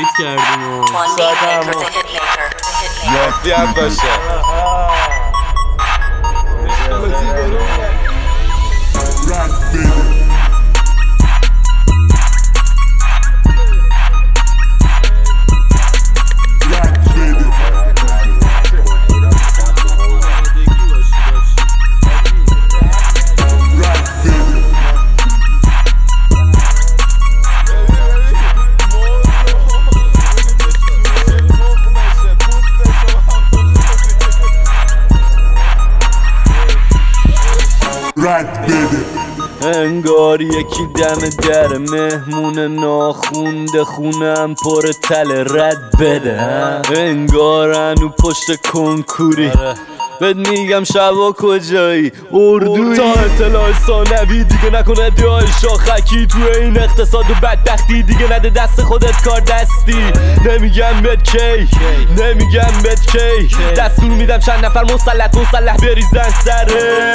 هیت کردیم یافتی هم باشه انگار یکی دم در مهمون ناخونده خونم پر تله رد بده انگار هنو پشت کنکوری بهت میگم شبا کجایی اردوی تا اطلاع ثانوی دیگه نکنه دیای شاخکی تو این اقتصاد و بدبختی دیگه نده دست خودت کار دستی نمیگم بهت کی نمیگم بهت کی دستور میدم چند نفر مسلح بریزن سرت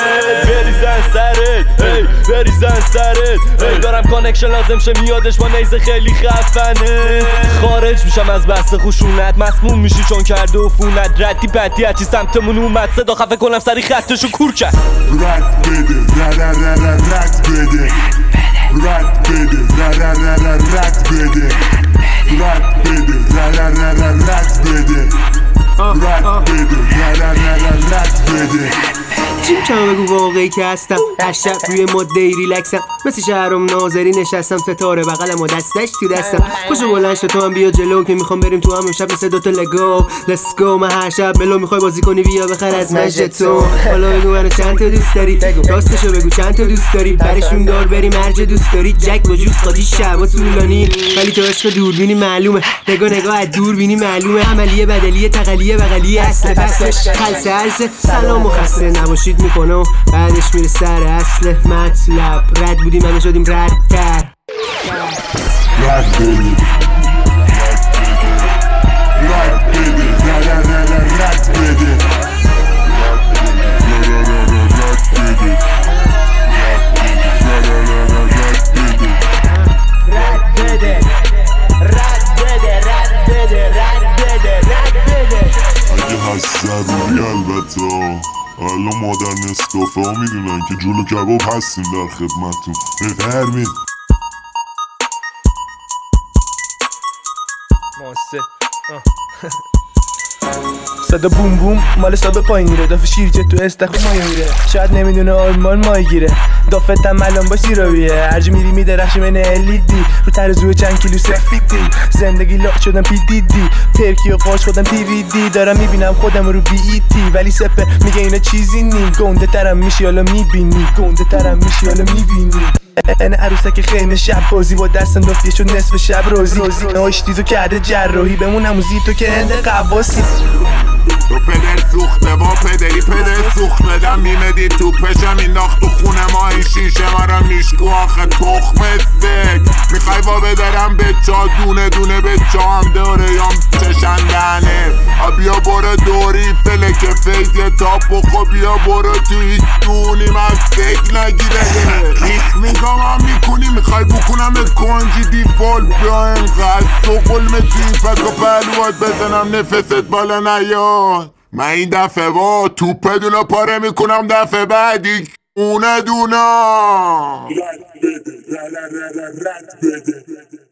بریزن سرت دارم کانکشن لازم شه میادش با نیزه خیلی خفنه خارج میشم از بحث خشونت مسموم میشی چون کرده عفونت ردی بدی هرچی سمتمون اومد صدا خفه کنم سری خطشو کور کرد رد بده رد بده رد بده رد بده رد بده رد بده رد بده چیم کم بگو واقعی که هستم هشتب روی ماده ریلکسم مثل شهرام ناظری نشستم ستاره بغلم و دستش تو دستم خوشو بلند شد تو هم بیا جلو که میخوام بریم تو هم امشب مثل دوتا لگو لتس گو من هر شب ملو میخوای بازی کنی بیا بخر از مجدتون حالا بگو منو چند تا دوست داری راستشو بگو چند تا دوست داری برشون دار بری مرج دوست داری جک با جوز قاطی شبا طولانی ولی تو عشق دوربینی معلومه نگاه از دور بینی معلومه عملیه بدلیه تقلیه بغلیه اصل پسش خلص عرض سلام و خسته نباشید میکنه و بعدش میره سر اصل مطلب رد بودیم همه شدیم ردتر رد بده رد بده رد بده اگه هست ضروری البته الان مادر نسکافه ها میدونن که جلو کباب هستیم در خدمتون بفرمید صدا بوم بوم مال سابه پایین میره دافه شیرجه تو استخو مایه میره شاید نمیدونه آلمان مای گیره دافتم الان با سیراویه هرجی میری میدرخشی من الیدی رو ترزوی چند کیلو سفیدی زندگی لاخ شدم پی دی دی ترکی و قاش خودم تی وی دی دارم میبینم خودم رو بی ای تی ولی سپه میگه اینا چیزی نی گنده ترم میشی حالا میبینی گنده ترم میشی حالا میبینی این عروسک خیمه شب بازی با دست انداختیه شد نصف شب روزی ناشتیزو کرده جراحی بمونم موزی تو که هنده قواسی تو پدر سوخته با پدری پدر سوخته دم میمدی تو پشم این ناخت تو خونه ما این شیشه مرا میشکو آخه تخم سک میخوای با بدرم به چا دونه دونه به چا هم داره یام چشندنه بیا برو دوری فلک فیض تاپ بخو بیا برو تو هیچ دونی من فکر نگیره ریخ میگم هم میکنی میخوای بکنم کنجی دیفال بیا انقدر تو قلمه توی فک و پهلوات بزنم نفست بالا نیاد من این دفعه با توپه دونا پاره میکنم دفعه بعدی اونه دونا رد بده رد بده